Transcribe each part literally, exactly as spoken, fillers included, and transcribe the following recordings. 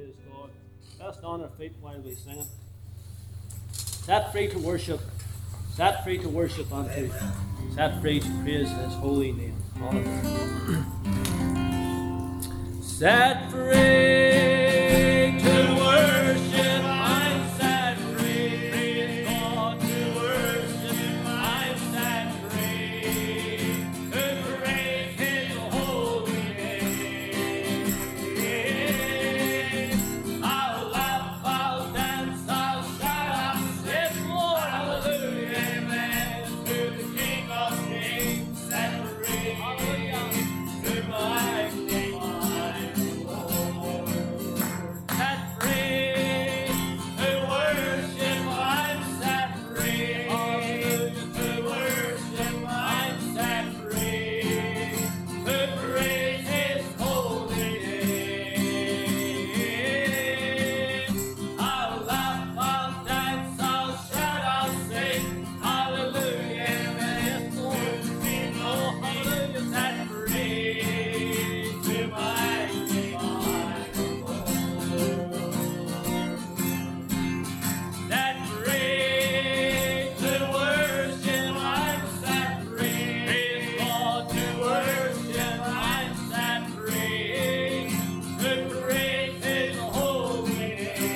Praise God. Let's stand on our feet while we sing it. Set free to worship. Set free to worship unto. Set free to praise His holy name. Hallelujah. Set free to worship. I'm set free. Praise God to worship. I'm set free to praise His holy name. I'll laugh, I'll dance, I'll shout, I'll say, Lord, hallelujah, amen. To the King of Kings, set free. Hallelujah. To my King, my Lord. Set free to worship, I'm set free. Hallelujah. To worship, I'm set free. To praise His holy name. I'll laugh, I'll dance, I'll shout, I'll sing. Hallelujah, amen. To the King, oh, hallelujah, set free. To my King, my Lord. Set free to worship, I'm set free. Praise God to worship, I'm set free. To praise His holy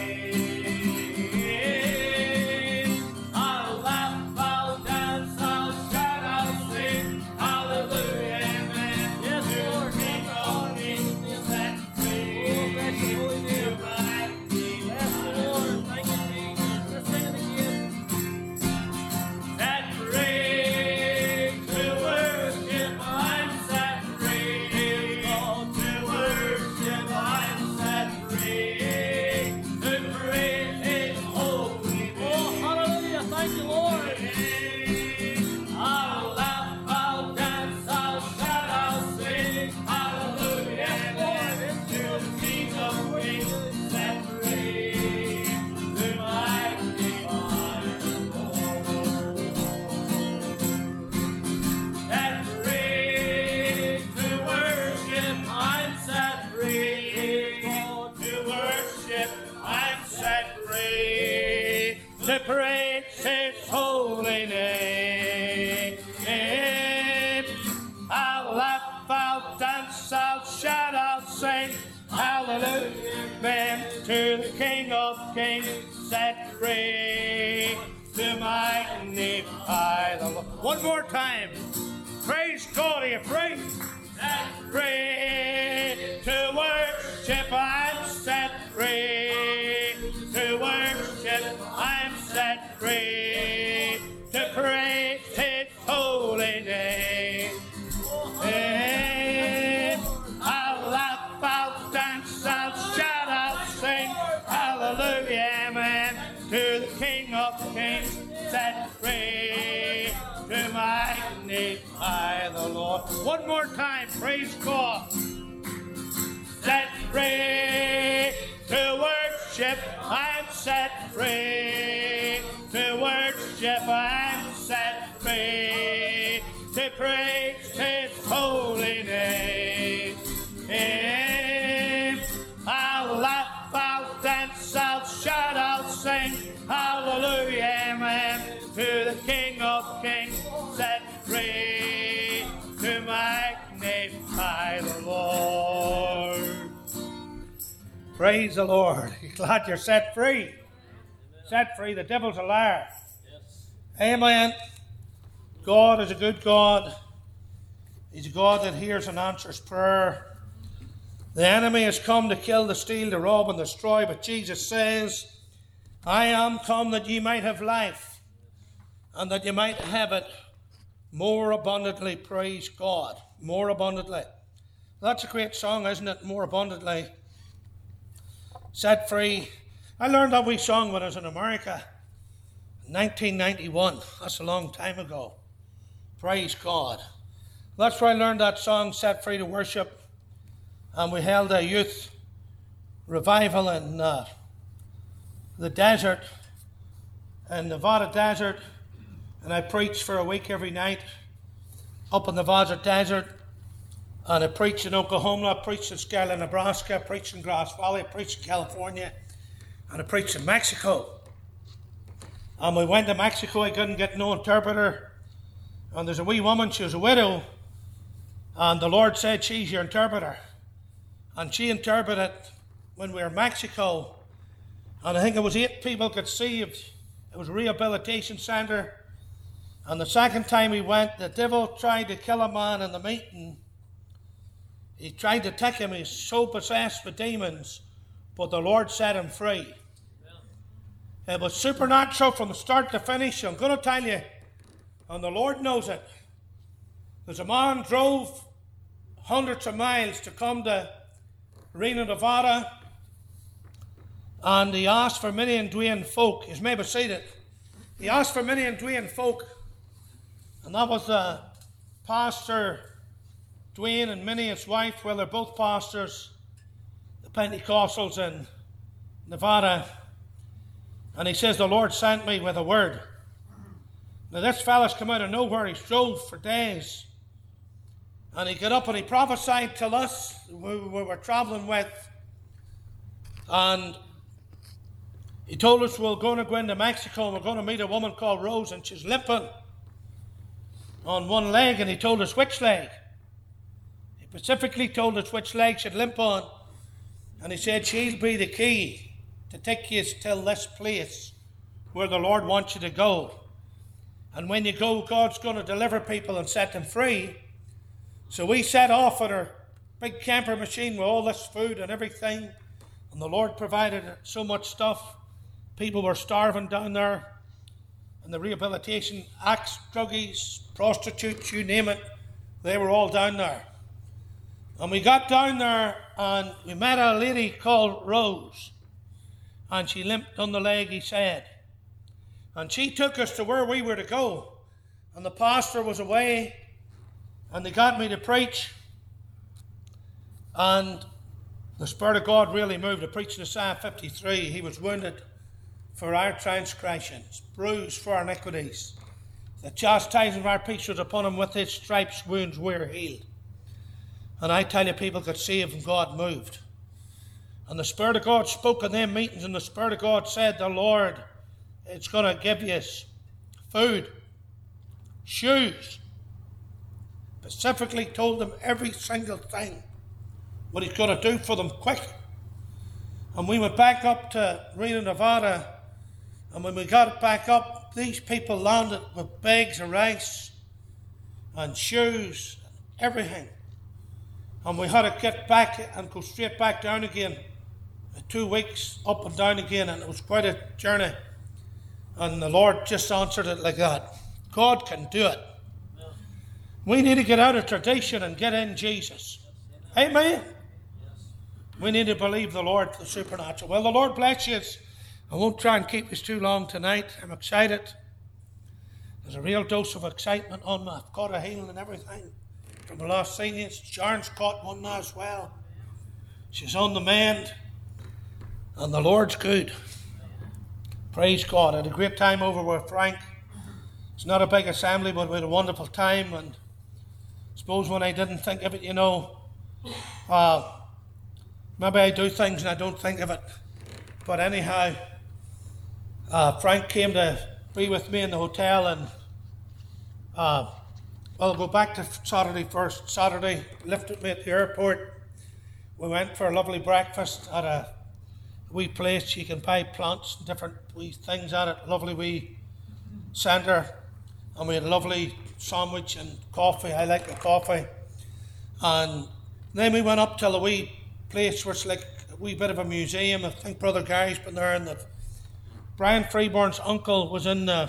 name. I'll laugh, I'll dance, I'll shout, I'll sing. Hallelujah, amen. Yes, Lord, King of Kings, set free. Oh, bless Your holy name. To my King. Bless the Lord. Thank you, Jesus. Let's sing it again. Set free to worship, I'm set free. God to worship, I'm set free. To praise His holy name. Oh, hallelujah. Thank you, Lord. I'll laugh, I'll dance, I'll shout, I'll sing. Hallelujah, Lord. To the King of Kings, set free. To my King, my Lord. Set free to worship, I'm set free. God to worship, I'm set free. To praise His holy name. I'll laugh, I'll dance, I'll shout, I'll sing. Hallelujah, amen. To the King of Kings, set free. To my name, I the Lord. One more time. Praise God, are you free? Set free to worship, I'm set free. To worship, I'm set free. To praise His holy name. Eh, I'll laugh, I'll dance, I'll shout, I'll sing. Hallelujah, amen. To the King of Kings, set free. To magnify the Lord. One more time, praise God. Set free to worship, I'm set free. To worship, I'm set free. To praise His holy name. I'll laugh, I'll dance, I'll shout, I'll sing. Hallelujah, amen. To the King of Kings, set free. To magnify the Lord. Praise the Lord. You glad you're set free? Set free. The devil's a liar. Amen. God is a good God. He's a God that hears and answers prayer. The enemy has come to kill, to steal, to rob, and destroy, but Jesus says, I am come that ye might have life, and that ye might have it more abundantly. Praise God. More abundantly. That's a great song, isn't it? More abundantly. Set free. I learned that wee song when I was in America. nineteen ninety-one. That's a long time ago. Praise God. That's where I learned that song, Set Free to Worship. And we held a youth revival in uh, the desert, in Nevada desert. And I preached for a week every night up in the Nevada desert. And I preached in Oklahoma, I preached in Skyler, Nebraska, I preached in Grass Valley, I preached in California, and I preached in Mexico. And we went to Mexico, I couldn't get no interpreter. And there's a wee woman, she was a widow, and the Lord said, she's your interpreter. And she interpreted when we were in Mexico, and I think it was eight people got saved. It was a rehabilitation center. And the second time we went, the devil tried to kill a man in the meeting. He tried to take him. He's so possessed with demons, but the Lord set him free. It was supernatural from the start to finish. I'm going to tell you, and the Lord knows it. There's a man drove hundreds of miles to come to Reno, Nevada, and he asked for Minnie and Dwayne Folk. He's maybe seen it. He asked for Minnie and Dwayne Folk, and that was uh, Pastor Dwayne and Minnie, his wife. Well, they're both pastors, the Pentecostals in Nevada. And he says, the Lord sent me with a word. Now this fella's come out of nowhere. He drove for days. And he got up and he prophesied to us who we were traveling with. And he told us we're going to go into Mexico and we're going to meet a woman called Rose, and she's limping on one leg. And he told us which leg. He specifically told us which leg she'd limp on. And he said, she'll be the key to take you till this place where the Lord wants you to go. And when you go, God's going to deliver people and set them free. So we set off on our big camper machine with all this food and everything. And the Lord provided so much stuff. People were starving down there. And the rehabilitation acts, druggies, prostitutes, you name it, they were all down there. And we got down there and we met a lady called Rose. And she limped on the leg, he said. And she took us to where we were to go. And the pastor was away. And they got me to preach. And the Spirit of God really moved. I preached in Isaiah fifty-three. He was wounded for our transgressions, bruised for our iniquities. The chastisement of our peace was upon him. With his stripes, wounds were healed. And I tell you, people got saved and God moved. And the Spirit of God spoke in them meetings, and the Spirit of God said, the Lord, it's going to give you food, shoes. Specifically told them every single thing, what he's going to do for them quick. And we went back up to Reno, Nevada, and when we got back up, these people landed with bags of rice and shoes, and everything. And we had to get back and go straight back down again. Two weeks up and down again, and it was quite a journey. And the Lord just answered it like that. God can do it. Yeah. We need to get out of tradition and get in Jesus. Amen? Yes. We need to believe the Lord for the supernatural. Well, the Lord bless you. I won't try and keep this too long tonight. I'm excited. There's a real dose of excitement on me. I've got a healing and everything from the last seniors. Sharon's caught one now as well. She's on the mend. And the Lord's good. Praise God. I had a great time over with Frank. It's not a big assembly, but we had a wonderful time. And I suppose when I didn't think of it, you know, uh, maybe I do things and I don't think of it. But anyhow, uh, Frank came to be with me in the hotel, and uh, well, I'll go back to Saturday first. Saturday, lifted me at the airport. We went for a lovely breakfast at a wee place. You can buy plants and different wee things at it. Lovely wee centre. And we had a lovely sandwich and coffee. I like the coffee. And then we went up to a wee place where it's like a wee bit of a museum. I think Brother Gary's been there. And the, Brian Freeborn's uncle was in the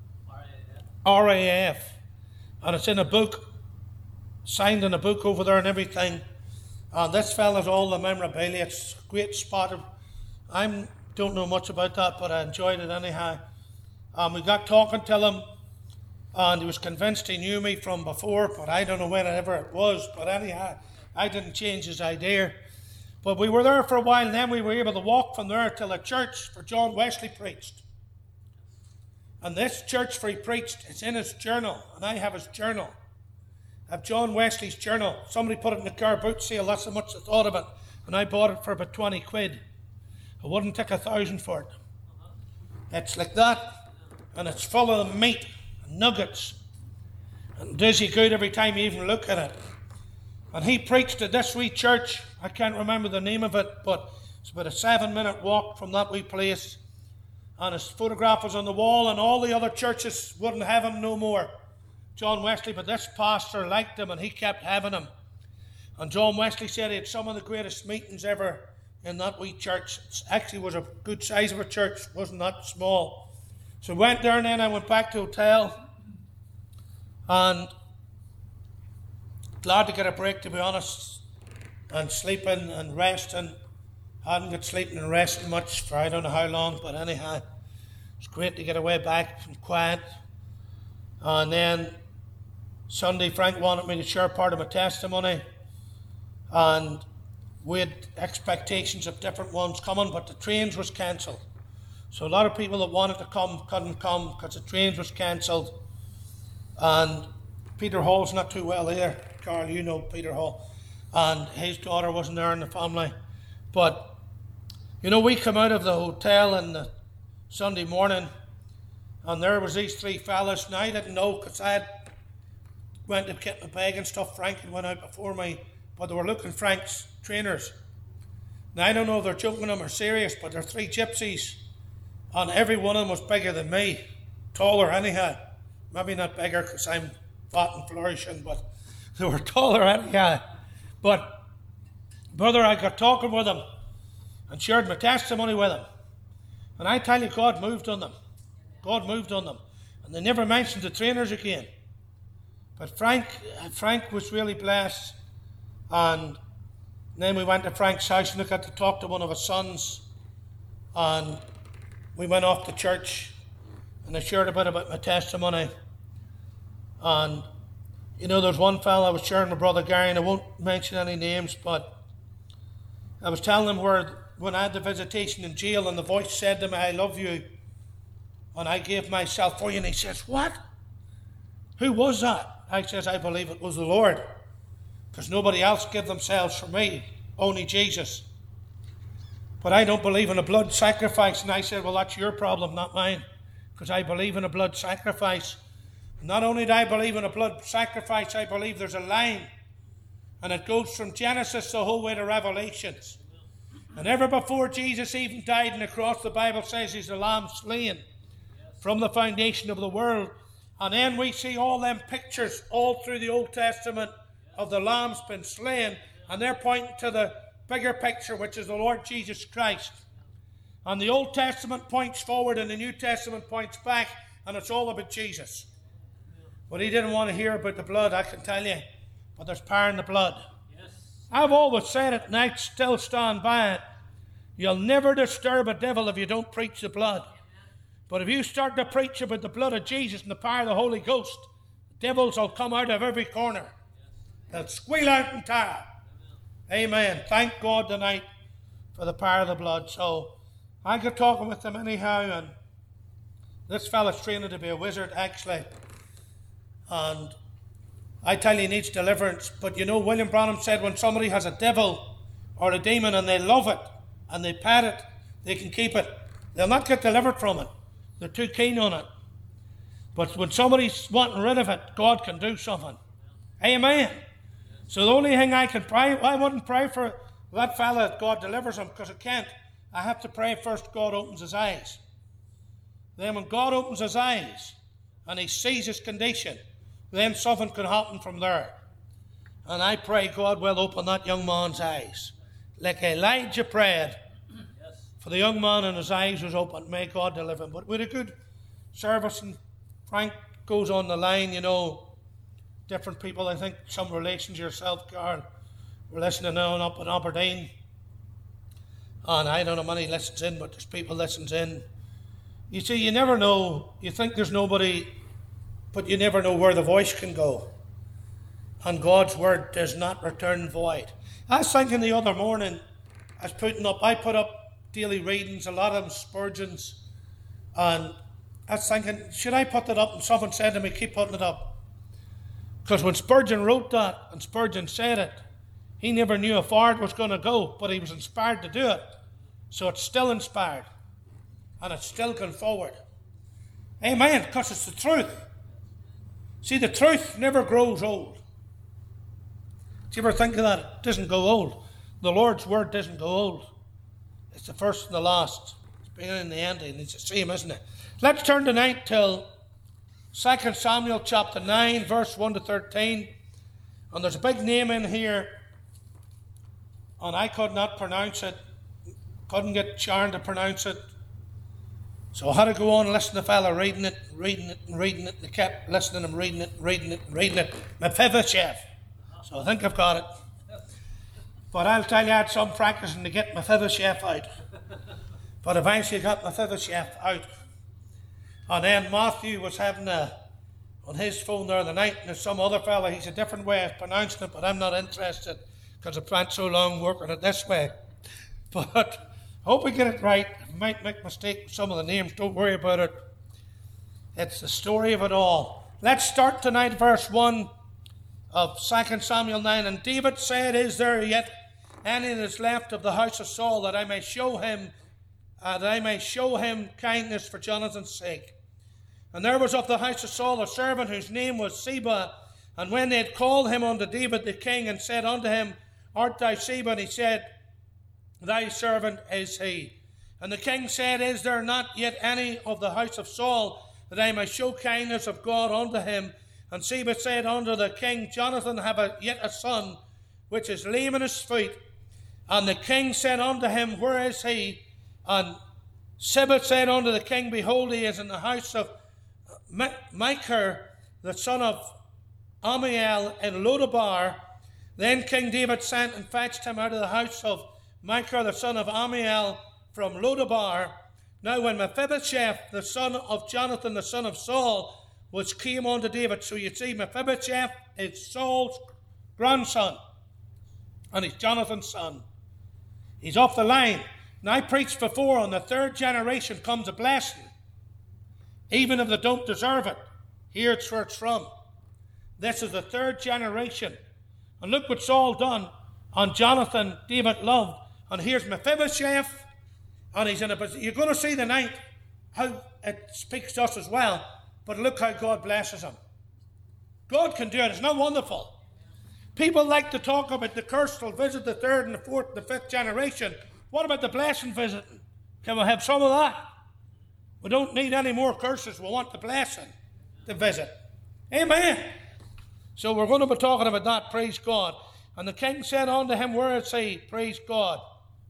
R A F. And it's in a book, signed in a book over there and everything. And this fella's all the memorabilia. It's a great spot. I don't know much about that, but I enjoyed it anyhow. Um, we got talking to him, and he was convinced he knew me from before, but I don't know whenever it was. But anyhow, I didn't change his idea. But we were there for a while, and then we were able to walk from there to the church where John Wesley preached. And this church where he preached, it's in his journal, and I have his journal. I have John Wesley's journal. Somebody put it in the car boot sale. That's how much I thought of it. And I bought it for about twenty quid. I wouldn't take a thousand for it. It's like that. And it's full of meat and nuggets. And it does you good every time you even look at it. And he preached at this wee church. I can't remember the name of it, but it's about a seven minute walk from that wee place. And his photograph was on the wall, and all the other churches wouldn't have him no more, John Wesley, but this pastor liked him and he kept having him. And John Wesley said he had some of the greatest meetings ever in that wee church. It actually was a good size of a church, wasn't that small. So I went there, and then I went back to the hotel, and glad to get a break, to be honest, and sleeping and resting. Hadn't got sleeping and resting much for I don't know how long, but anyhow, it's great to get away back and quiet. And then Sunday, Frank wanted me to share part of my testimony, and we had expectations of different ones coming, but the trains was cancelled. So a lot of people that wanted to come couldn't come because the trains was cancelled. And Peter Hall's not too well either. Carl, you know Peter Hall. And his daughter wasn't there in the family. But, you know, we come out of the hotel on the Sunday morning, and there was these three fellas. Now, I didn't know because I had went to get my bag and stuff. Frank had went out before me, but they were looking Frank's trainers. Now, I don't know if they're joking them or serious, but they're three gypsies, and every one of them was bigger than me, taller anyhow. Maybe not bigger because I'm fat and flourishing, but they were taller anyhow. But, brother, I got talking with them and shared my testimony with them. And I tell you, God moved on them. God moved on them. And they never mentioned the trainers again. But Frank, Frank was really blessed. And then we went to Frank's house and I got to talk to one of his sons. And we went off to church. And I shared a bit about my testimony. And, you know, there's one fellow I was sharing with Brother Gary, and I won't mention any names, but I was telling him where, when I had the visitation in jail, and the voice said to me, I love you, and I gave myself for you. And he says, what? Who was that? I says, I believe it was the Lord, because nobody else gave themselves for me, only Jesus. But I don't believe in a blood sacrifice. And I said, well, that's your problem, not mine, because I believe in a blood sacrifice. Not only do I believe in a blood sacrifice, I believe there's a line, and it goes from Genesis the whole way to Revelations. And ever before Jesus even died on the cross, the Bible says he's the lamb slain from the foundation of the world. And then we see all them pictures all through the Old Testament of the lambs been slain, and they're pointing to the bigger picture, which is the Lord Jesus Christ. And the Old Testament points forward and the New Testament points back, and it's all about Jesus. But he didn't want to hear about the blood, I can tell you. But there's power in the blood. Yes. I've always said it, and I still stand by it. You'll never disturb a devil if you don't preach the blood. But if you start to preach about the blood of Jesus and the power of the Holy Ghost, the devils will come out of every corner. They'll squeal out in terror. Amen. Thank God tonight for the power of the blood. So I got talking with them anyhow, and this fella's training to be a wizard, actually. And I tell you, he needs deliverance. But you know, William Branham said when somebody has a devil or a demon and they love it and they pet it, they can keep it. They'll not get delivered from it. They're too keen on it. But when somebody's wanting rid of it, God can do something. Amen. So the only thing I can pray, I wouldn't pray for that fella that God delivers him, because I can't. I have to pray first God opens his eyes. Then when God opens his eyes and he sees his condition, then something can happen from there. And I pray God will open that young man's eyes. Like Elijah prayed for the young man, and his eyes was opened. May God deliver him. But with a good service, and Frank goes on the line, you know, different people, I think some relations yourself, Carl, we're listening now up in Aberdeen. And I don't know how many listens in, but there's people listens in. You see, you never know. You think there's nobody, but you never know where the voice can go. And God's word does not return void. I was thinking the other morning, I was putting up, I put up daily readings, a lot of them Spurgeon's, and I was thinking, should I put that up? And someone said to me, keep putting it up. Because when Spurgeon wrote that, and Spurgeon said it, he never knew how far it was going to go, but he was inspired to do it. So it's still inspired, and it's still going forward. Amen, because it's the truth. See, the truth never grows old. Do you ever think of that? It doesn't go old. The Lord's word doesn't go old. It's the first and the last. It's the beginning and the end, and it's the same, isn't it? Let's turn tonight till Second Samuel chapter nine, verse one to thirteen. And there's a big name in here, and I could not pronounce it. Couldn't get Sharon to pronounce it. So I had to go on and listen to the fella reading it, reading it, and reading it. And I kept listening and reading it, reading it, and reading it. Mephibosheth. So I think I've got it. But I'll tell you, I had some practicing to get Mephibosheth out. But eventually I got Mephibosheth out. And then Matthew was having a, on his phone there the night, and there's some other fella, he's a different way of pronouncing it, but I'm not interested because I've spent so long working it this way. But I hope we get it right. I might make a mistake with some of the names, don't worry about it. It's the story of it all. Let's start tonight, verse one of Second Samuel nine. And David said, is there yet any that is left of the house of Saul, that I may show him, uh, that I may show him kindness for Jonathan's sake? And there was of the house of Saul a servant whose name was Ziba. And when they had called him unto David the king, and said unto him, art thou Ziba? And he said, thy servant is he. And the king said, is there not yet any of the house of Saul, that I may show kindness of God unto him? And Ziba said unto the king, Jonathan have a, yet a son, which is lame in his feet. And the king said unto him, where is he? And Ziba said unto the king, behold, he is in the house of Machir, the son of Amiel, in Lodabar. Then King David sent and fetched him out of the house of Machir, the son of Amiel, from Lodabar. Now when Mephibosheth, the son of Jonathan, the son of Saul, which came unto David. So you see, Mephibosheth is Saul's grandson, and he's Jonathan's son. He's off the line. Now I preached before, on the third generation comes a blessing. Even if they don't deserve it, here's where it's from. This is the third generation. And look what Saul done on Jonathan, David loved. And here's Mephibosheth, and he's in a position. You're going to see tonight how it speaks to us as well. But look how God blesses him. God can do it. It's not wonderful. People like to talk about the curse will visit the third and the fourth and the fifth generation. What about the blessing visiting? Can we have some of that? We don't need any more curses. We want the blessing to visit. Amen. So we're going to be talking about that. Praise God. And the king said unto him, where is he? Praise God.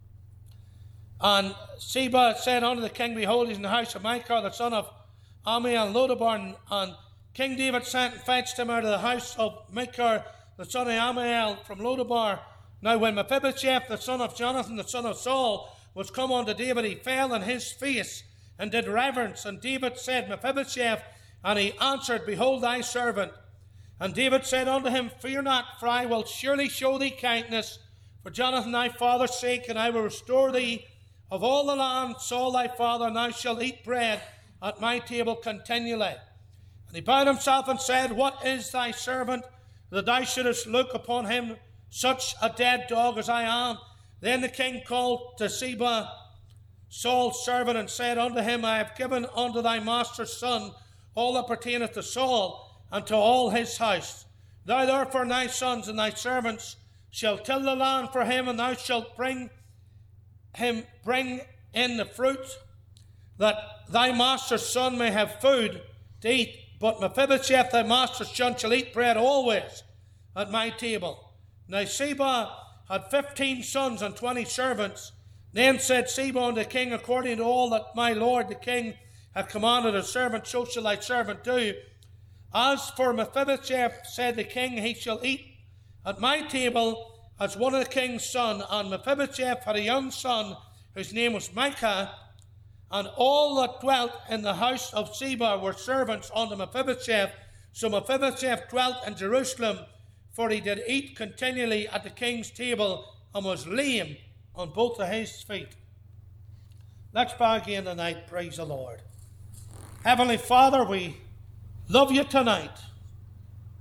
And Ziba said unto the king, behold, he's in the house of Machir, the son of Amiel, and Lodabar. And King David sent and fetched him out of the house of Machir, the son of Amiel, from Lodabar. Now when Mephibosheth, the son of Jonathan, the son of Saul, was come unto David, he fell on his face and did reverence. And David said, Mephibosheth, and he answered, behold thy servant. And David said unto him, fear not, for I will surely show thee kindness for Jonathan thy father's sake, and I will restore thee of all the land, Saul thy father, and thou shalt eat bread at my table continually. And he bowed himself and said, what is thy servant, that thou shouldest look upon him, such a dead dog as I am? Then the king called to Ziba, Saul's servant, and said unto him, I have given unto thy master's son all that pertaineth to Saul, and to all his house. Thou therefore and thy sons and thy servants shall till the land for him, and thou shalt bring him bring in the fruit, that thy master's son may have food to eat. But Mephibosheth, thy master's son, shall eat bread always at my table. Now Ziba had fifteen sons and twenty servants. Then said Ziba unto the king, according to all that my lord the king hath commanded his servant, so shall thy servant do. As for Mephibosheth, said the king, he shall eat at my table as one of the king's son. And Mephibosheth had a young son, whose name was Micah. And all that dwelt in the house of Ziba were servants unto Mephibosheth. So Mephibosheth dwelt in Jerusalem, for he did eat continually at the king's table, and was lame on both of his feet. Let's bow again tonight. Praise the Lord. Heavenly Father, we love you tonight,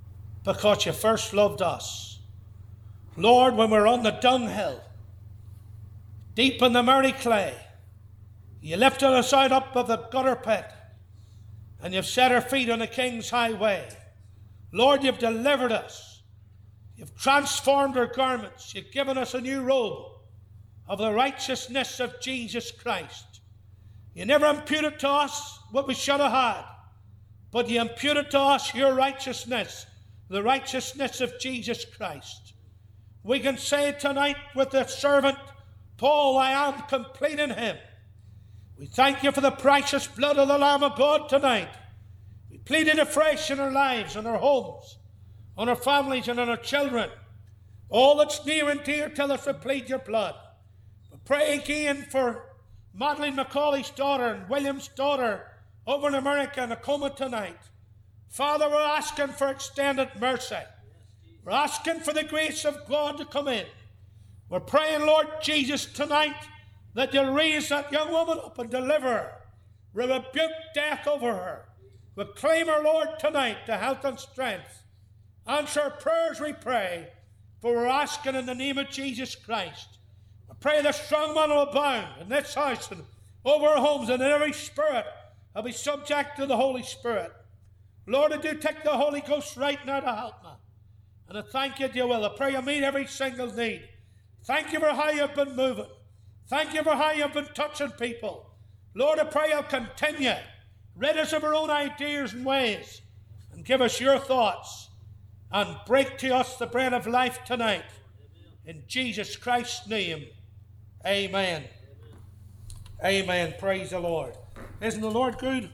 because you first loved us. Lord, when we're on the dunghill, deep in the murky clay, you lifted us out up of the gutter pit, and you've set our feet on the King's highway. Lord, you've delivered us. You've transformed our garments. You've given us a new robe of the righteousness of Jesus Christ. You never imputed to us what we should have had, but you imputed to us your righteousness, the righteousness of Jesus Christ. We can say tonight with the servant Paul, I am complete in him. We thank you for the precious blood of the Lamb of God tonight. We plead it afresh in our lives, in our homes, on our families and on our children. All that's near and dear, tell us to plead your blood. We pray again for Madeleine McCauley's daughter and William's daughter over in America in a coma tonight. Father, we're asking for extended mercy. We're asking for the grace of God to come in. We're praying, Lord Jesus, tonight that you'll raise that young woman up and deliver her. We rebuke death over her. We claim her, Lord, tonight to health and strength. Answer our prayers, we pray, for we're asking in the name of Jesus Christ. We pray the strong man will abound in this house and over our homes, and in every spirit will be subject to the Holy Spirit. Lord, I do take the Holy Ghost right now to help me. And I thank you, dear will. I pray you meet every single need. Thank you for how you've been moving. Thank you for how you've been touching people. Lord, I pray you'll continue. Rid us of our own ideas and ways and give us your thoughts and break to us the bread of life tonight. In Jesus Christ's name, amen. Amen. Amen. Praise the Lord. Isn't the Lord good?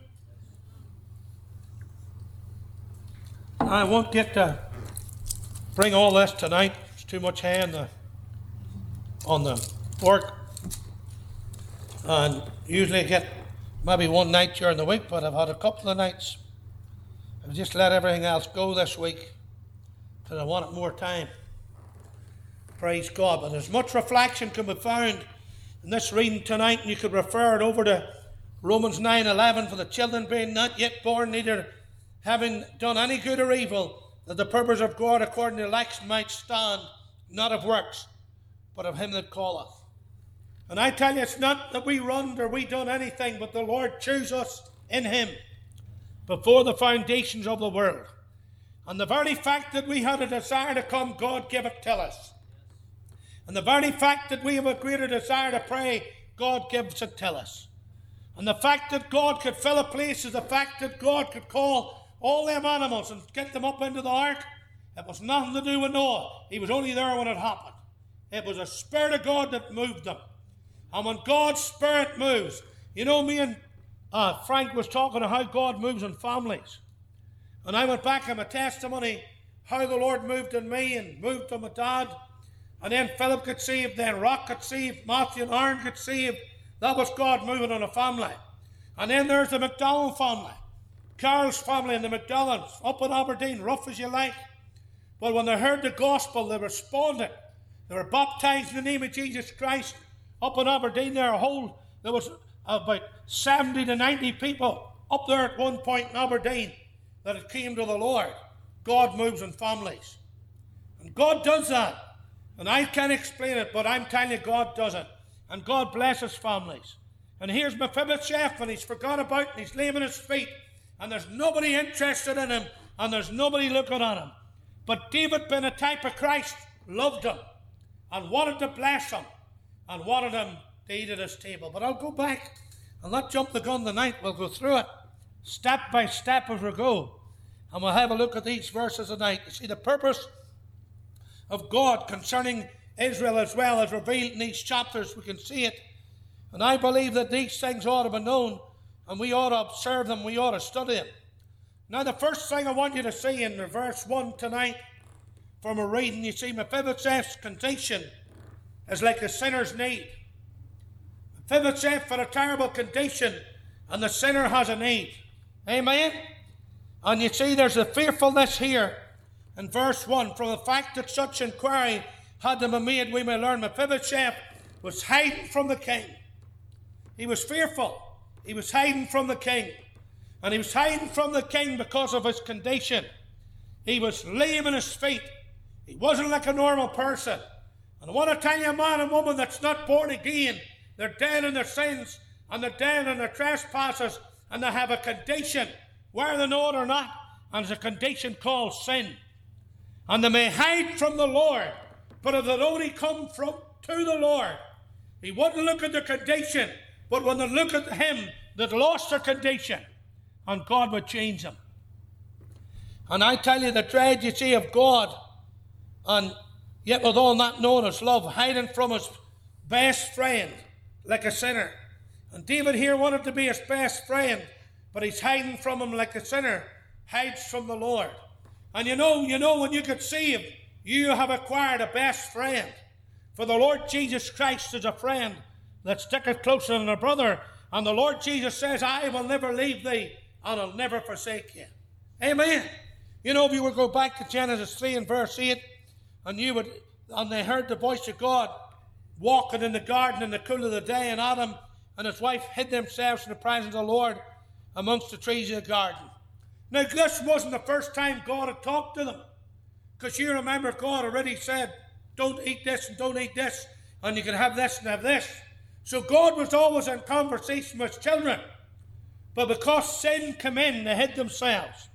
I won't get to bring all this tonight. There's too much hand the on the work, and usually I get maybe one night during the week, but I've had a couple of nights. I've just let everything else go this week because I wanted more time. Praise God. But as much reflection can be found in this reading tonight, and you could refer it over to Romans nine eleven, for the children being not yet born, neither having done any good or evil, that the purpose of God according to election might stand, not of works, but of him that calleth. And I tell you, it's not that we run or we done anything, but the Lord chose us in him before the foundations of the world. And the very fact that we had a desire to come, God gave it to us. And the very fact that we have a greater desire to pray, God gives it to us. And the fact that God could fill a place is the fact that God could call all them animals and get them up into the ark. It was nothing to do with Noah. He was only there when it happened. It was the Spirit of God that moved them. And when God's Spirit moves, you know, me and uh, Frank was talking about how God moves in families. And I went back in my testimony, how the Lord moved in me and moved in my dad. And then Philip got saved, then Rock got saved, Matthew and Aaron got saved. That was God moving on a family. And then there's the McDonald family. Carol's family and the McDonalds up in Aberdeen, rough as you like. But when they heard the gospel, they responded. They were baptized in the name of Jesus Christ. Up in Aberdeen there, a whole, there was about seventy to ninety people up there at one point in Aberdeen that had came to the Lord. God moves in families. And God does that. And I can't explain it, but I'm telling you, God does it. And God blesses families. And here's Mephibosheth, and he's forgot about, and he's laying at his feet. And there's nobody interested in him, and there's nobody looking at him. But David, being a type of Christ, loved him and wanted to bless him and wanted him to eat at his table. But I'll go back and not jump the gun tonight. We'll go through it step by step as we go. And we'll have a look at these verses tonight. You see, the purpose of God concerning Israel as well as revealed in these chapters. We can see it. And I believe that these things ought to be known, and we ought to observe them, we ought to study them. Now, the first thing I want you to see in verse one tonight from a reading, you see Mephibosheth's condition is like a sinner's need. Mephibosheth had a terrible condition, and the sinner has a need. Amen? And you see there's a fearfulness here in verse one. From the fact that such inquiry had to be made, we may learn Mephibosheth was hiding from the king. He was fearful. He was hiding from the king. And he was hiding from the king because of his condition. He was lame in his feet. He wasn't like a normal person. And I want to tell you, a man and woman that's not born again, they're dead in their sins, and they're dead in their trespasses, and they have a condition, whether they know it or not, and it's a condition called sin. And they may hide from the Lord, but if they'd only come from to the Lord, He wouldn't look at their condition, but when they look at Him, they'd lost their condition, and God would change them. And I tell you, the dread you see of God, and yet with all not known as love, hiding from his best friend like a sinner. And David here wanted to be his best friend, but he's hiding from him like a sinner hides from the Lord. And you know, you know, when you get saved, you have acquired a best friend. For the Lord Jesus Christ is a friend that sticketh closer than a brother. And the Lord Jesus says, I will never leave thee, and I'll never forsake you. Amen. You know, if you would go back to Genesis three and verse eight, and you would, and they heard the voice of God walking in the garden in the cool of the day, and Adam and his wife hid themselves in the presence of the Lord amongst the trees of the garden. Now, this wasn't the first time God had talked to them, because you remember God already said, don't eat this and don't eat this, and you can have this and have this. So God was always in conversation with his children, but because sin came in, they hid themselves.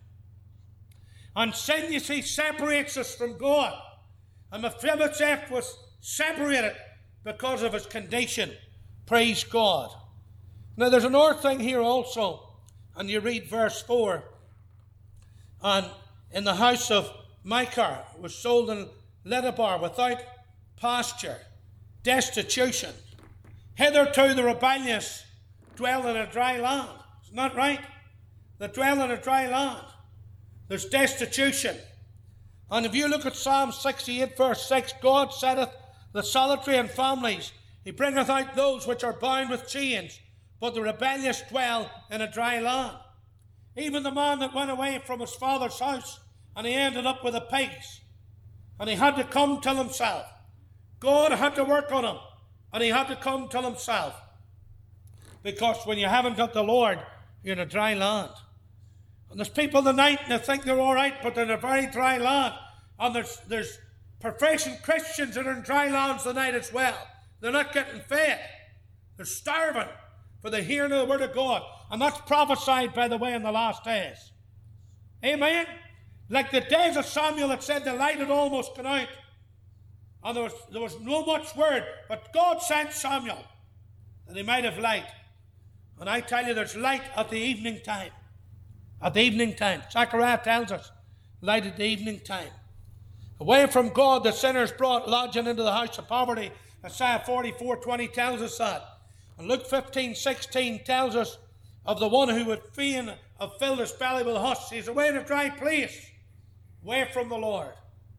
And sin, you see, separates us from God. And Mephibosheth was separated because of his condition. Praise God. Now there's another thing here also. And you read verse four. And in the house of Micah was sold in Lodebar without pasture, destitution. Hitherto the rebellious dwell in a dry land. Isn't that right? They dwell in a dry land. There's destitution. And if you look at Psalm sixty-eight verse six, God setteth the solitary in families. He bringeth out those which are bound with chains, but the rebellious dwell in a dry land. Even the man that went away from his father's house, and he ended up with the pigs, and he had to come to himself. God had to work on him, and he had to come to himself. Because when you haven't got the Lord, you're in a dry land. And there's people tonight, and they think they're all right, but they're in a very dry land. And there's, there's professing Christians that are in dry lands tonight as well. They're not getting fed. They're starving for the hearing of the word of God. And that's prophesied, by the way, in the last days. Amen? Like the days of Samuel, it said the light had almost gone out. And there was, there was no much word. But God sent Samuel, that he might have light. And I tell you, there's light at the evening time. At the evening time. Zechariah tells us, light at the evening time. Away from God, the sinners brought lodging into the house of poverty. Isaiah forty-four twenty tells us that. And Luke fifteen sixteen tells us of the one who would fain have filled his belly with husks. He's away in a dry place, away from the Lord.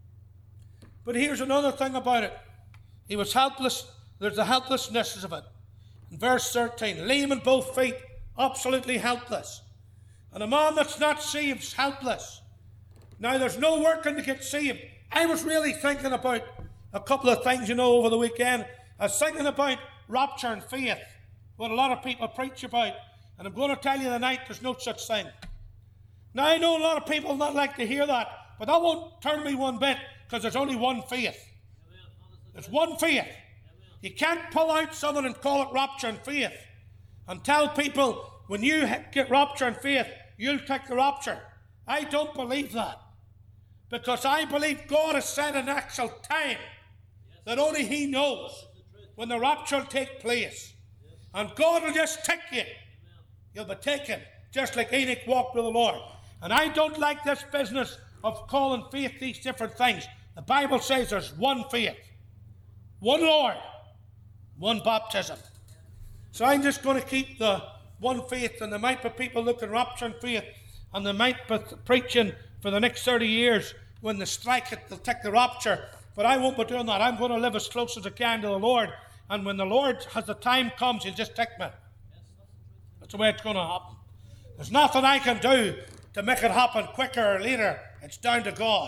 But here's another thing about it. He was helpless. There's the helplessness of it. In verse thirteen, lame in both feet, absolutely helpless. And a man that's not saved is helpless. Now, there's no working to get saved. I was really thinking about a couple of things, you know, over the weekend. I was thinking about rapture and faith, what a lot of people preach about. And I'm going to tell you tonight, there's no such thing. Now, I know a lot of people not like to hear that, but that won't turn me one bit, because there's only one faith. There's one faith. You can't pull out something and call it rapture and faith and tell people when you get rapture and faith, you'll take the rapture. I don't believe that. Because I believe God has set an actual time that only He knows when the rapture will take place. And God will just take you. You'll be taken, just like Enoch walked with the Lord. And I don't like this business of calling faith these different things. The Bible says there's one faith, one Lord, one baptism. So I'm just going to keep the one faith, and there might be people looking rapture and faith, and they might be preaching for the next thirty years when they strike it, they'll take the rapture. But I won't be doing that. I'm going to live as close as I can to the Lord, and when the Lord, as the time comes, He'll just take me. That's the way it's going to happen. There's nothing I can do to make it happen quicker or later. It's down to God.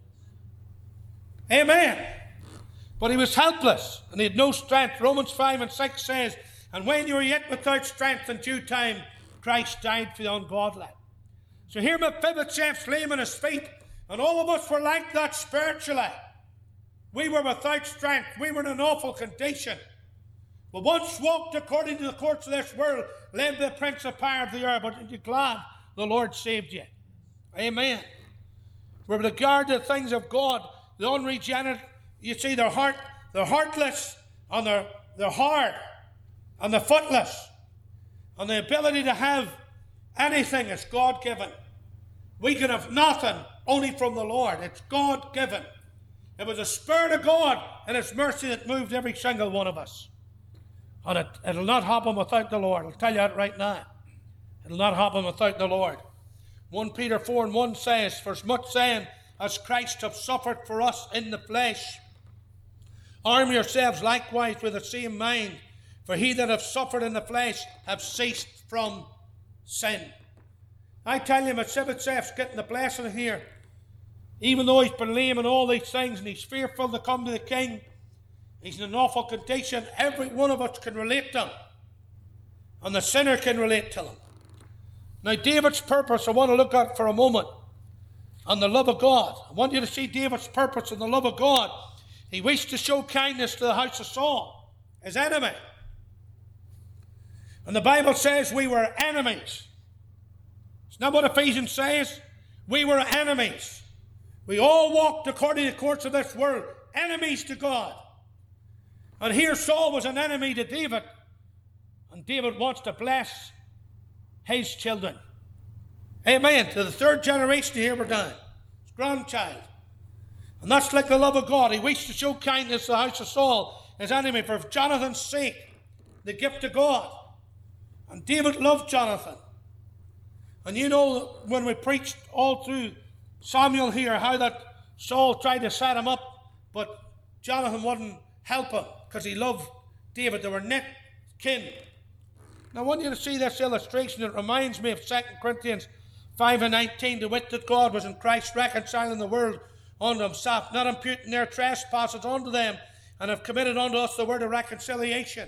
Amen. But he was helpless, and he had no strength. Romans five and six says, and when you were yet without strength in due time, Christ died for the ungodly. So here Mephibosheth's lame in his feet, And all of us were like that spiritually. We were without strength. We were in an awful condition. We once walked according to the course of this world, led by the prince of power of the air. But you're glad the Lord saved you. Amen. We're to guard the things of God. The unregenerate, you see, they're heart, they're heartless, and they're, they're hard, and they're footless. And the ability to have anything is God-given. We can have nothing only from the Lord. It's God-given. It was the Spirit of God and His mercy that moved every single one of us. And it, it'll not happen without the Lord. I'll tell you that right now. It'll not happen without the Lord. First Peter four and one says, for as much saying as Christ hath suffered for us in the flesh, arm yourselves likewise with the same mind, for he that hath suffered in the flesh hath ceased from sin. I tell you, Mephibosheth's getting the blessing here. Even though he's been lame and all these things, and he's fearful to come to the king, he's in an awful condition. Every one of us can relate to him. And the sinner can relate to him. Now, David's purpose, I want to look at for a moment, on the love of God. I want you to see David's purpose in the love of God. He wished to show kindness to the house of Saul, his enemy. And the Bible says we were enemies. It's not what Ephesians says. We were enemies. We all walked according to the course of this world, enemies to God. And here Saul was an enemy to David. And David wants to bless his children. Amen. To the third generation here we're down. His grandchild. And that's like the love of God. He wished to show kindness to the house of Saul, his enemy, for Jonathan's sake, the gift of God. And David loved Jonathan. And you know, when we preached all through Samuel here, how that Saul tried to set him up, but Jonathan wouldn't help him because he loved David. They were knit kin. Now, I want you to see this illustration. It reminds me of Second Corinthians five and nineteen. To wit that God was in Christ reconciling the world unto himself, not imputing their trespasses unto them, and have committed unto us the word of reconciliation.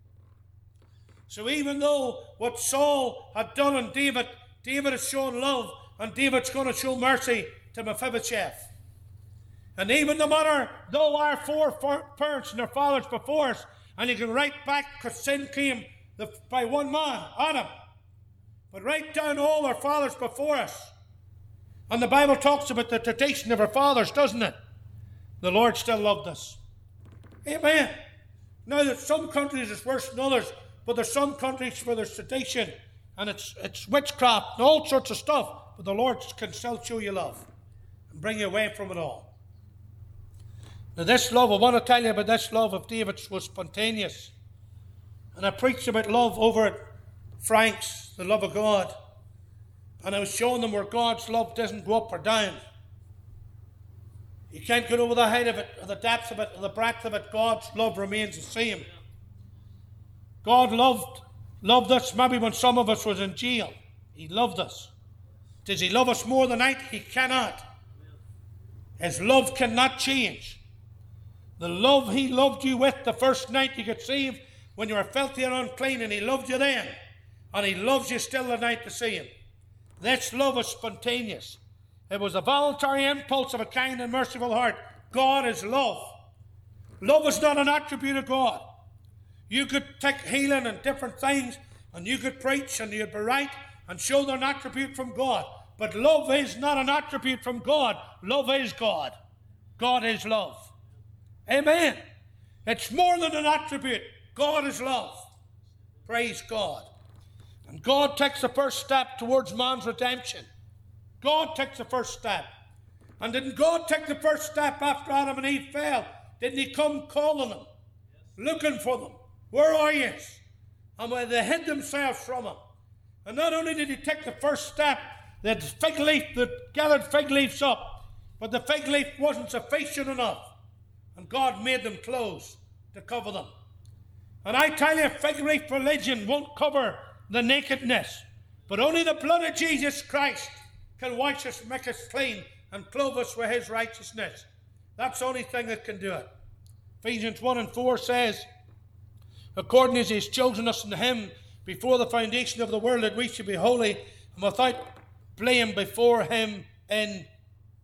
So even though what Saul had done on David, David has shown love, and David's going to show mercy to Mephibosheth. And even no matter, though our four parents and their fathers before us, and you can write back because sin came the, by one man, Adam, but write down all our fathers before us. And the Bible talks about the tradition of our fathers, doesn't it? The Lord still loved us. Amen. Now that some countries it's worse than others, but there's some countries where there's tradition and it's it's witchcraft and all sorts of stuff, but the Lord can still show you love and bring you away from it all. Now this love, I want to tell you about this love of David's was spontaneous. And I preached about love over at Frank's, the love of God. And I was showing them where God's love doesn't go up or down. You can't get over the height of it, or the depth of it, or the breadth of it. God's love remains the same. God loved, loved us maybe when some of us was in jail. He loved us. Does he love us more than night? He cannot. His love cannot change. The love he loved you with the first night you got saved, when you were filthy and unclean, and he loved you then. And he loves you still tonight the same. This love is spontaneous. It was a voluntary impulse of a kind and merciful heart. God is love. Love is not an attribute of God. You could take healing and different things, and you could preach, and you'd be right, and show they're an attribute from God. But love is not an attribute from God. Love is God. God is love. Amen. It's more than an attribute. God is love. Praise God. And God takes the first step towards man's redemption. God takes the first step. And didn't God take the first step after Adam and Eve fell? Didn't he come calling them, looking for them? Where are you? And when they hid themselves from him. And not only did he take the first step, the fig leaf, that gathered fig leaves up, but the fig leaf wasn't sufficient enough. And God made them clothes to cover them. And I tell you, fig leaf religion won't cover the nakedness, but only the blood of Jesus Christ can wash us, make us clean, and clothe us with his righteousness. That's the only thing that can do it. Ephesians one and four says, according as he has chosen us in him before the foundation of the world, that we should be holy and without blame before him in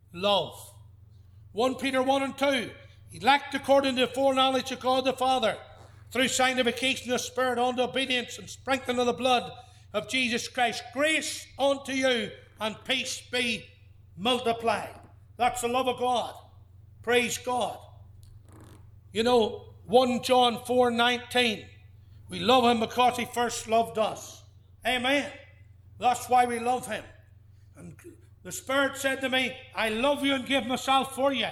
love. First Peter one and two. Elect according to the foreknowledge of God the Father, through sanctification of the Spirit unto obedience and sprinkling of the blood of Jesus Christ. Grace unto you and peace be multiplied. That's the love of God. Praise God. You know, First John four nineteen. We love him because he first loved us. Amen. That's why we love him. And the Spirit said to me, I love you and give myself for you.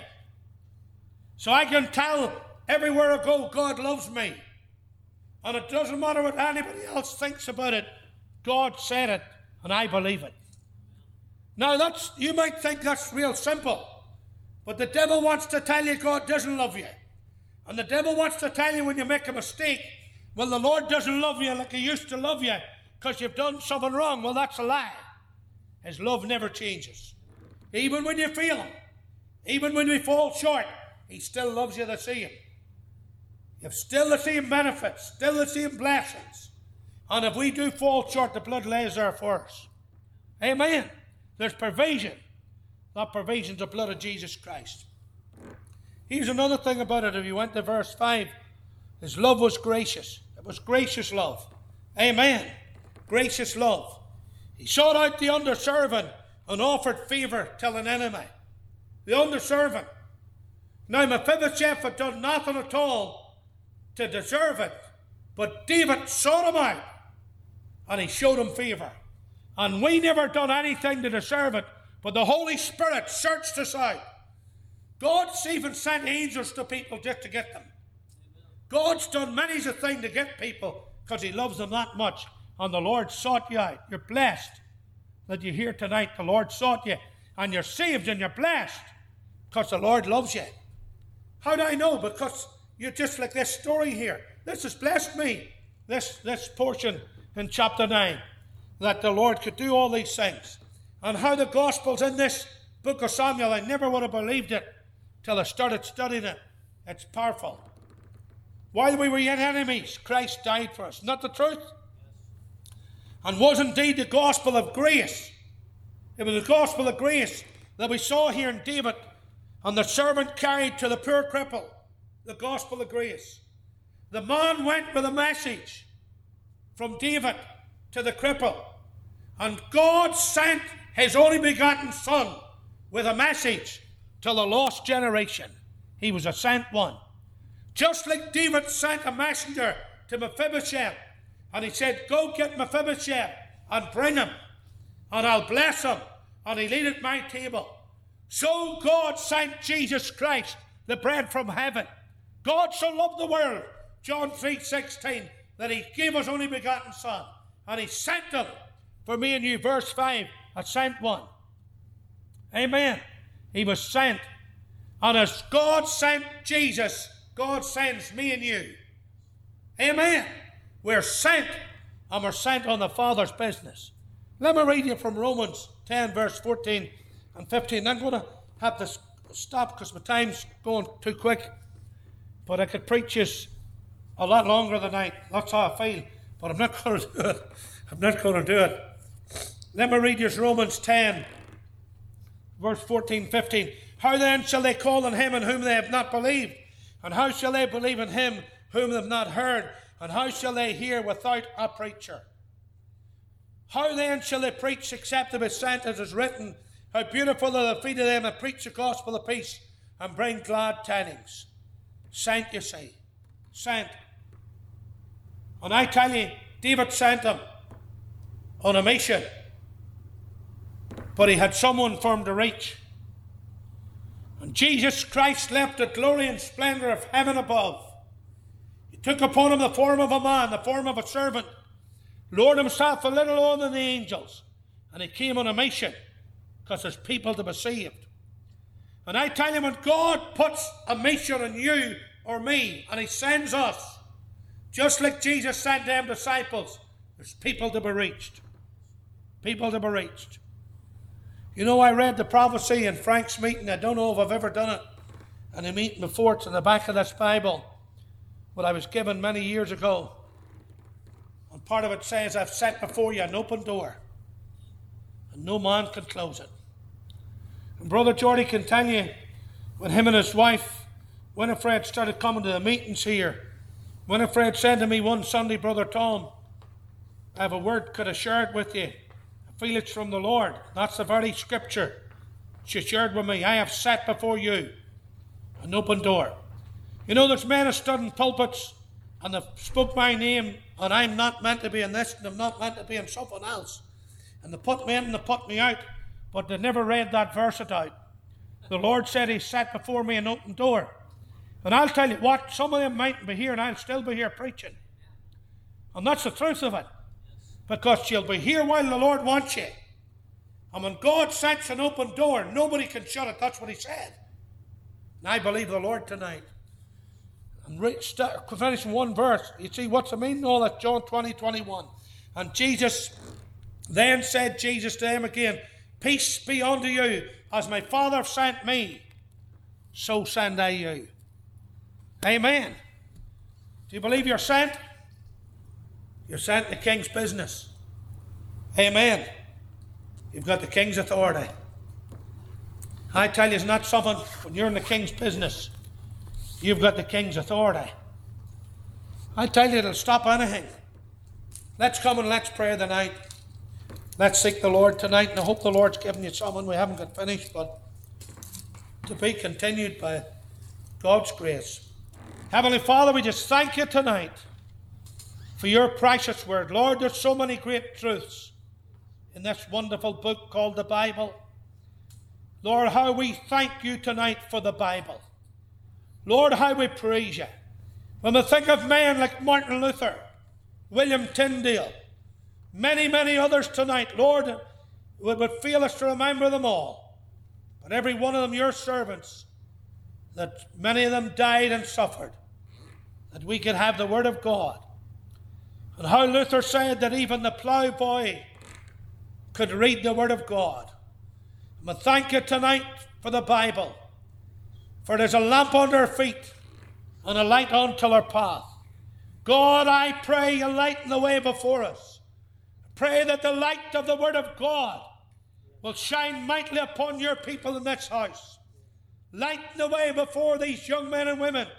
So I can tell everywhere I go, God loves me. And it doesn't matter what anybody else thinks about it. God said it, and I believe it. Now, that's, you might think that's real simple. But the devil wants to tell you God doesn't love you. And the devil wants to tell you when you make a mistake, well, the Lord doesn't love you like he used to love you because you've done something wrong. Well, that's a lie. His love never changes. Even when you fail him, even when we fall short, he still loves you the same. You have still the same benefits, still the same blessings. And if we do fall short, the blood lays there for us. Amen. There's provision. That provision's the blood of Jesus Christ. Here's another thing about it. If you went to verse five, his love was gracious. It was gracious love. Amen. Gracious love. He sought out the underservant and offered favour to an enemy. The underservant. Now Mephibosheth had done nothing at all to deserve it, but David sought him out and he showed him favour. And we never done anything to deserve it, but the Holy Spirit searched us out. God's even sent angels to people just to get them. God's done many a thing to get people because he loves them that much. And the Lord sought you out. You're blessed that you're here tonight. The Lord sought you. And you're saved and you're blessed because the Lord loves you. How do I know? Because you're just like this story here. This has blessed me. This, this portion in chapter nine. That the Lord could do all these things. And how the gospel's in this book of Samuel. I never would have believed it till I started studying it. It's powerful. While we were yet enemies, Christ died for us. Not the truth? And was indeed the gospel of grace. It was the gospel of grace that we saw here in David. And the servant carried to the poor cripple the gospel of grace. The man went with a message from David to the cripple. And God sent his only begotten Son with a message to the lost generation. He was a sent one. Just like David sent a messenger to Mephibosheth. And he said, go get Mephibosheth and bring him. And I'll bless him. And he'll eat at my table. So God sent Jesus Christ, the bread from heaven. God so loved the world, John three sixteen, that he gave his only begotten Son. And he sent him for me and you. Verse five, a sent one. Amen. He was sent. And as God sent Jesus, God sends me and you. Amen. We're sent, and we're sent on the Father's business. Let me read you from Romans ten, verse fourteen and fifteen. I'm going to have to stop because my time's going too quick. But I could preach this a lot longer tonight. That's how I feel. But I'm not going to do it. I'm not going to do it. Let me read you Romans ten, verse fourteen, fifteen. How then shall they call on him in whom they have not believed? And how shall they believe in him whom they have not heard? And how shall they hear without a preacher? How then shall they preach except they be sent, as is written? How beautiful are the feet of them that preach the gospel of peace and bring glad tidings. Sent, you see. Sent. And I tell you, David sent him on a mission. But he had someone for him to reach. And Jesus Christ left the glory and splendor of heaven above. He took upon him the form of a man, the form of a servant, lowered himself a little lower than the angels, and he came on a mission because there's people to be saved. And I tell you, when God puts a mission on you or me, and he sends us, just like Jesus sent them disciples, there's people to be reached. People to be reached. You know, I read the prophecy in Frank's meeting. I don't know if I've ever done it in a meeting before. It's in the back of this Bible, what I was given many years ago. And part of it says, I've set before you an open door, and no man can close it. And Brother Geordie can tell you, when him and his wife, Winifred, started coming to the meetings here, Winifred said to me one Sunday, Brother Tom, I have a word could have shared with you. I feel it's from the Lord. That's the very scripture she shared with me. I have set before you an open door. You know, there's men who stood in pulpits and they've spoke my name, and I'm not meant to be in this, and I'm not meant to be in something else. And they put me in and they put me out, but they never read that verse out. The Lord said He set before me an open door. And I'll tell you what, some of them mightn't be here, and I'll still be here preaching. And that's the truth of it. Because you'll be here while the Lord wants you. And when God sets an open door, nobody can shut it. That's what He said. And I believe the Lord tonight. And re- start, finish one verse. You see what's the meaning? All that John twenty, twenty-one. And Jesus, then said Jesus to them again, peace be unto you, as my Father sent me, so send I you. Amen. Do you believe you're sent? You're sent in the King's business. Amen. You've got the King's authority. I tell you, it's not something, when you're in the King's business, you've got the King's authority. I tell you, it'll stop anything. Let's come and let's pray tonight. Let's seek the Lord tonight, and I hope the Lord's given you something. We haven't got finished, but to be continued by God's grace. Heavenly Father, we just thank you tonight for your precious word. Lord, there's so many great truths in this wonderful book called the Bible. Lord, how we thank you tonight for the Bible. Lord, how we praise you. When we think of men like Martin Luther, William Tyndale, many, many others tonight, Lord, it would fail us to remember them all. But every one of them, your servants, that many of them died and suffered, that we could have the Word of God. And how Luther said that even the ploughboy could read the Word of God. And we thank you tonight for the Bible, for it is a lamp under our feet and a light unto our path. God, I pray you lighten the way before us. Pray that the light of the Word of God will shine mightily upon your people in this house. Lighten the way before these young men and women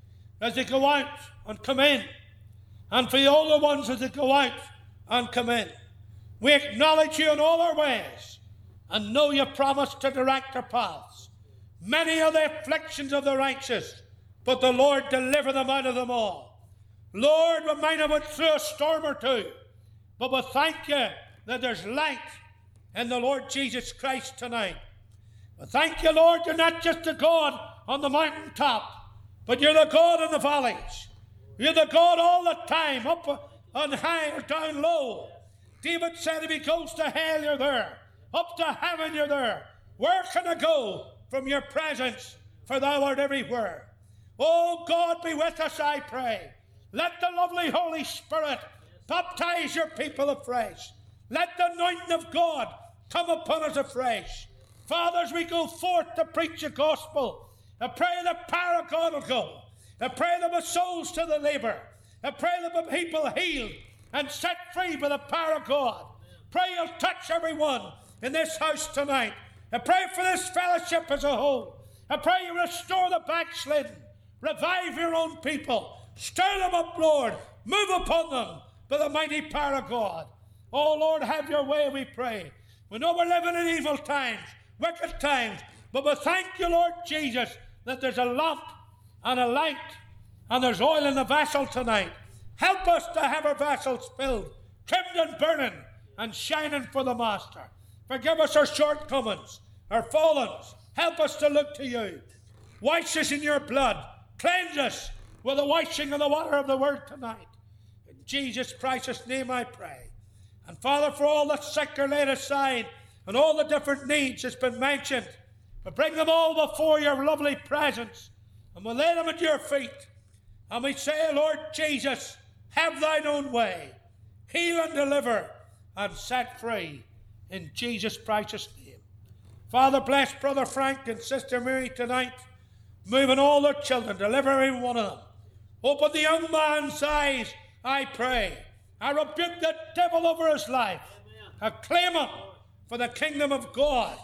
as they go out and come in. And for the older ones as they go out and come in. We acknowledge you in all our ways and know you promise to direct our paths. Many are the afflictions of the righteous, but the Lord deliver them out of them all. Lord, we might have went through a storm or two, but we thank you that there's light in the Lord Jesus Christ tonight. We thank you, Lord, you're not just a God on the mountaintop, but you're the God in the valleys. You're the God all the time, up on high or down low. David said if he goes to hell, you're there. Up to heaven, you're there. Where can I go from your presence? For thou art everywhere. Oh, God, be with us, I pray. Let the lovely Holy Spirit baptize your people afresh. Let the anointing of God come upon us afresh. Father, as we go forth to preach the gospel, I pray the power of God will go. I pray that the souls to the labor. I pray that the people healed and set free by the power of God. Pray you'll touch everyone in this house tonight. I pray for this fellowship as a whole. I pray you restore the backslidden. Revive your own people. Stir them up, Lord. Move upon them by the mighty power of God. Oh, Lord, have your way, we pray. We know we're living in evil times, wicked times, but we thank you, Lord Jesus, that there's a lamp and a light, and there's oil in the vessel tonight. Help us to have our vessels filled, trimmed and burning, and shining for the Master. Forgive us our shortcomings, our fallings. Help us to look to you. Wash us in your blood. Cleanse us with the washing of the water of the Word tonight. In Jesus' precious name I pray. And Father, for all the sick are laid aside, and all the different needs that's been mentioned, we bring them all before your lovely presence. And we lay them at your feet. And we say, Lord Jesus, have thine own way. Heal and deliver and set free. In Jesus' precious name. Father, bless Brother Frank and Sister Mary tonight. Moving all their children. Deliver every one of them. Open the young man's eyes, I pray. I rebuke the devil over his life. I claim him for the kingdom of God.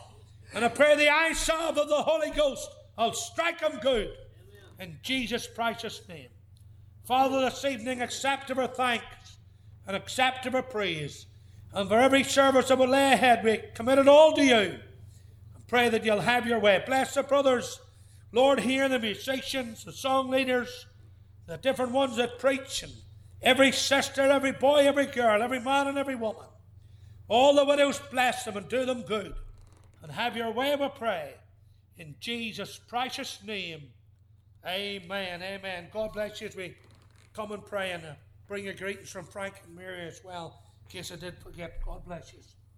And I pray the eye salve of the Holy Ghost will strike them good. In Jesus' precious name. Father, this evening, accept our thanks and accept our praise. And for every service that will lay ahead, we commit it all to you. And pray that you'll have your way. Bless the brothers. Lord, hear the musicians, the song leaders, the different ones that preach, and every sister, every boy, every girl, every man and every woman. All the widows, bless them and do them good. And have your way, we pray. In Jesus' precious name. Amen. Amen. God bless you as we come and pray, and uh, bring your greetings from Frank and Mary as well, in case I did forget. God bless you.